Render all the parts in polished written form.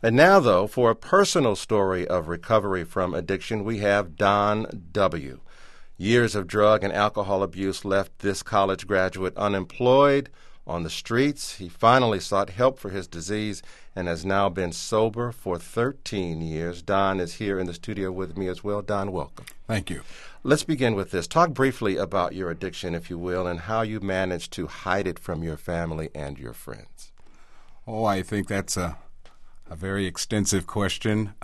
And now, though, for a personal story of recovery from addiction, we have Don W. Years of drug and alcohol abuse left this college graduate unemployed, on the streets. He finally sought help for his disease and has now been sober for 13 years. Don is here in the studio with me as well. Don, welcome. Thank you. Let's begin with this. Talk briefly about your addiction, if you will, and how you managed to hide it from your family and your friends. Oh, I think that's a very extensive question.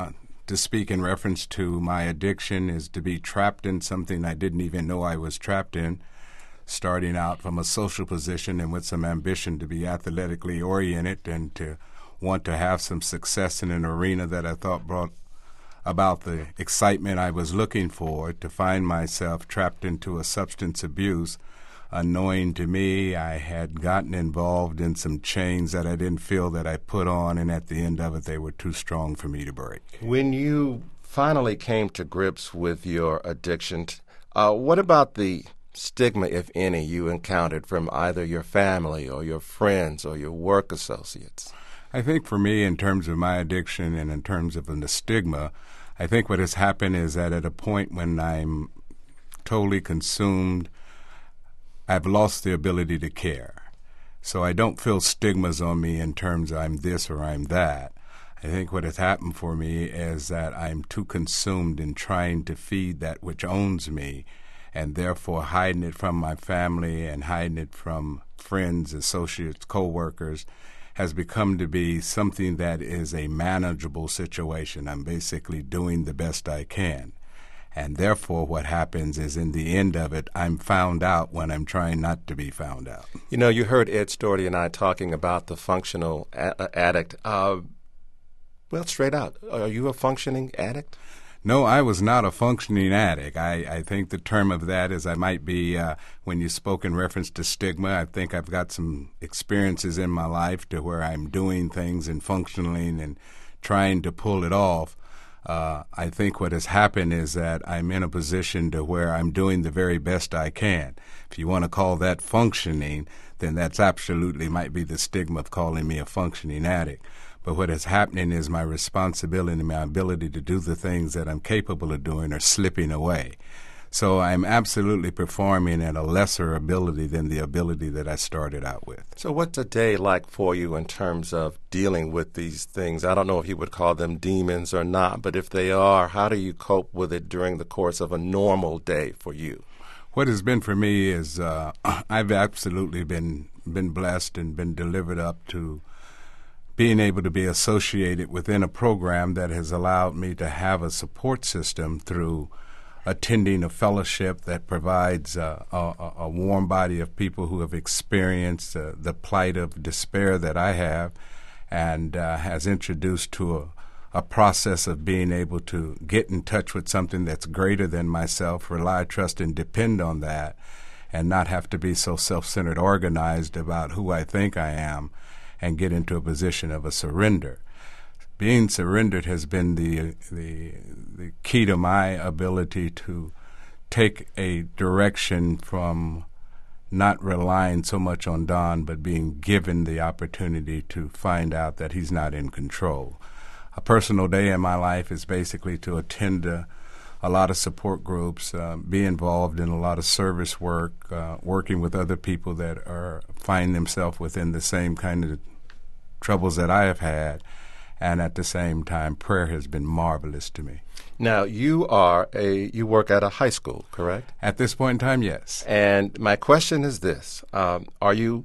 To speak in reference to my addiction is to be trapped in something I didn't even know I was trapped in, starting out from a social position and with some ambition to be athletically oriented and to want to have some success in an arena that I thought brought about the excitement I was looking for, to find myself trapped into a substance abuse. Unknowing to me, I had gotten involved in some chains that I didn't feel that I put on, and at the end of it, they were too strong for me to break. When you finally came to grips with your addiction, what about the stigma, if any, you encountered from either your family or your friends or your work associates? I think for me, in terms of my addiction and in terms of the stigma, I think what has happened is that at a point when I'm totally consumed, I've lost the ability to care. So I don't feel stigmas on me in terms of I'm this or I'm that. I think what has happened for me is that I'm too consumed in trying to feed that which owns me, and therefore hiding it from my family and hiding it from friends, associates, co-workers has become to be something that is a manageable situation. I'm basically doing the best I can. And therefore what happens is in the end of it, I'm found out when I'm trying not to be found out. You know, you heard Ed Storty and I talking about the functional addict. Well, straight out, are you a functioning addict? No, I was not a functioning addict. I think the term of that is I might be, when you spoke in reference to stigma, I think I've got some experiences in my life to where I'm doing things and functioning and trying to pull it off. I think what has happened is that I'm in a position to where I'm doing the very best I can. If you want to call that functioning, then that's absolutely might be the stigma of calling me a functioning addict. But what is happening is my responsibility and my ability to do the things that I'm capable of doing are slipping away. So I'm absolutely performing at a lesser ability than the ability that I started out with. So what's a day like for you in terms of dealing with these things? I don't know if you would call them demons or not, but if they are, how do you cope with it during the course of a normal day for you? What has been for me is I've absolutely been blessed and been delivered up to being able to be associated within a program that has allowed me to have a support system through attending a fellowship that provides a warm body of people who have experienced the plight of despair that I have, and has introduced to a process of being able to get in touch with something that's greater than myself, rely, trust, and depend on that, and not have to be so self-centered organized about who I think I am, and get into a position of a surrender. Being surrendered has been the key to my ability to take a direction from not relying so much on Don, but being given the opportunity to find out that he's not in control. A personal day in my life is basically to attend a lot of support groups, be involved in a lot of service work, working with other people that find themselves within the same kind of troubles that I have had. And at the same time, prayer has been marvelous to me. Now, you work at a high school, correct? At this point in time, yes. And my question is this: Are you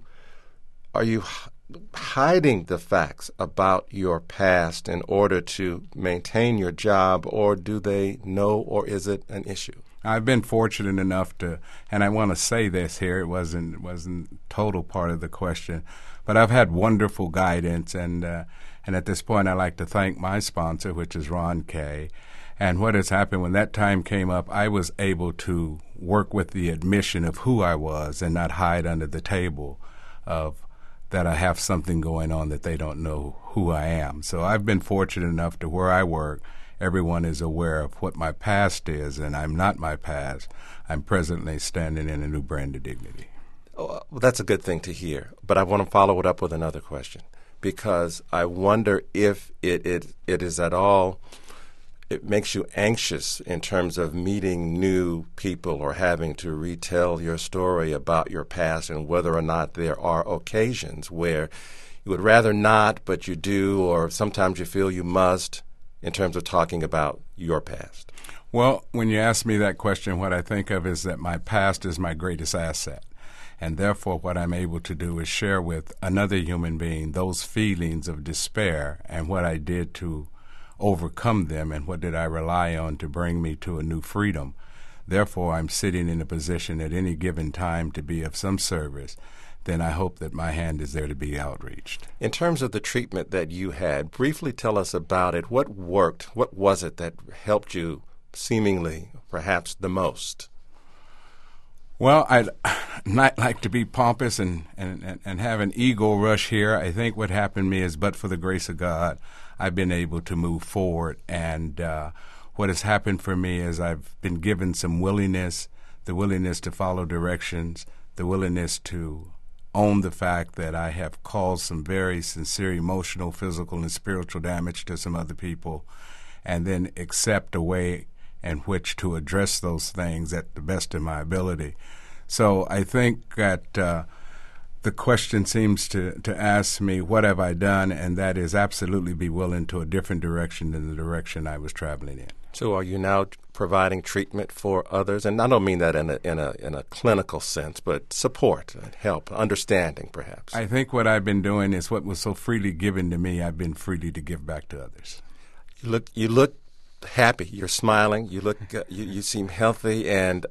hiding the facts about your past in order to maintain your job, or do they know, or is it an issue? I've been fortunate enough to, and I want to say this here, it wasn't total part of the question, but I've had wonderful guidance, and at this point I'd like to thank my sponsor, which is Ron Kay. And what has happened, when that time came up, I was able to work with the admission of who I was and not hide under the table of that I have something going on that they don't know who I am. So I've been fortunate enough to where I work, everyone is aware of what my past is, and I'm not my past. I'm presently standing in a new brand of dignity. Well, that's a good thing to hear, but I want to follow it up with another question. because I wonder if it is at all, it makes you anxious in terms of meeting new people or having to retell your story about your past, and whether or not there are occasions where you would rather not, but you do, or sometimes you feel you must, in terms of talking about your past. Well, when you ask me that question, what I think of is that my past is my greatest asset. And therefore, what I'm able to do is share with another human being those feelings of despair and what I did to overcome them, and what did I rely on to bring me to a new freedom. Therefore, I'm sitting in a position at any given time to be of some service. Then I hope that my hand is there to be outreached. In terms of the treatment that you had, briefly tell us about it. What worked? What was it that helped you seemingly, perhaps, the most? Well, I'd not like to be pompous and have an ego rush here. I think what happened to me is, but for the grace of God, I've been able to move forward. And what has happened for me is I've been given some willingness, the willingness to follow directions, the willingness to own the fact that I have caused some very sincere emotional, physical, and spiritual damage to some other people, and then accept a way in which to address those things at the best of my ability. So I think that the question seems to ask me, what have I done? And that is absolutely be willing to a different direction than the direction I was traveling in. So are you now providing treatment for others? And I don't mean that in a clinical sense, but support, help, understanding, perhaps. I think what I've been doing is what was so freely given to me, I've been freely to give back to others. You look happy. You're smiling. You look. You seem healthy. And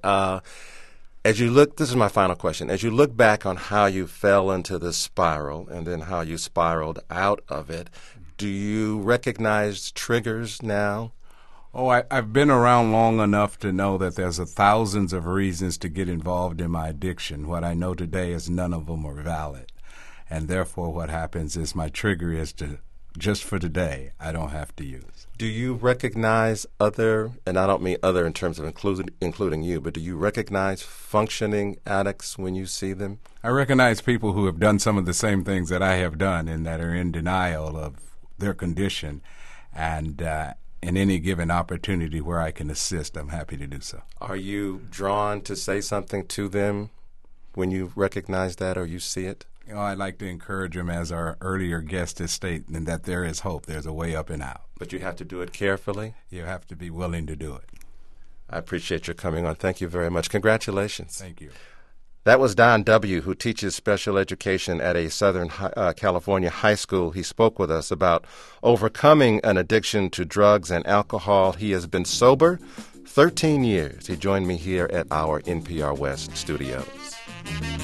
as you look, this is my final question. As you look back on how you fell into this spiral and then how you spiraled out of it, do you recognize triggers now? Oh, I've been around long enough to know that there's thousands of reasons to get involved in my addiction. What I know today is none of them are valid. And therefore what happens is my trigger is to, just for today, I don't have to use. Do you recognize other, and I don't mean other in terms of including you, but do you recognize functioning addicts when you see them? I recognize people who have done some of the same things that I have done and that are in denial of their condition. And in any given opportunity where I can assist, I'm happy to do so. Are you drawn to say something to them when you recognize that or you see it? You know, I'd like to encourage them, as our earlier guest has stated, and that there is hope. There's a way up and out. But you have to do it carefully? You have to be willing to do it. I appreciate your coming on. Thank you very much. Congratulations. Thank you. That was Don W., who teaches special education at a Southern California high school. He spoke with us about overcoming an addiction to drugs and alcohol. He has been sober 13 years. He joined me here at our NPR West studios.